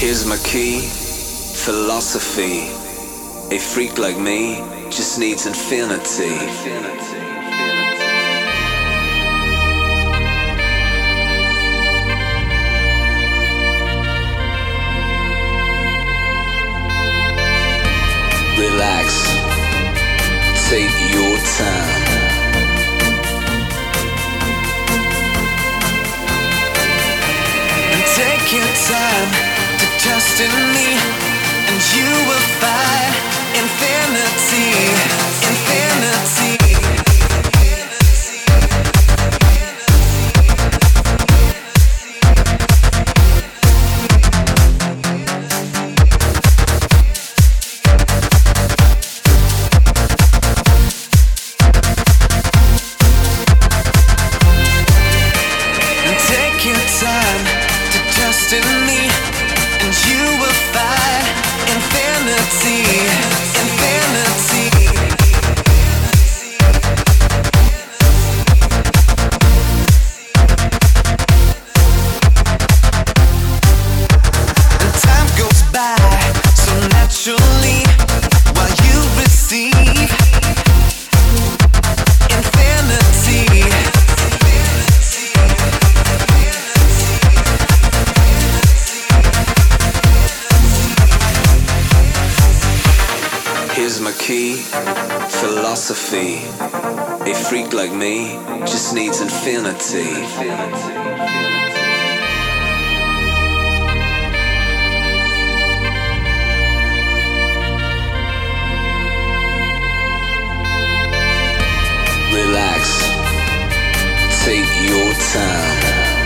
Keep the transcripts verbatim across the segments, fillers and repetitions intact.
Here's my key, philosophy. A freak like me just needs infinity. Relax, take your time. And take your time to trust in me, and you will find infinity, infinity. Here's my key, philosophy. A freak like me just needs infinity. Relax, take your time.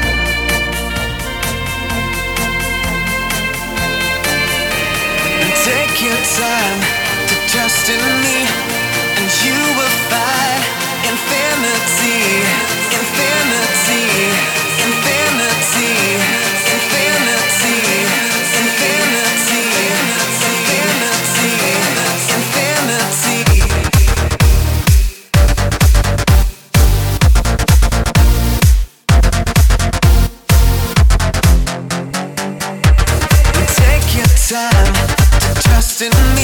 And take your time to trust in me, and you will find infinity, infinity, infinity, infinity, infinity, infinity, infinity. Take your time to trust in me.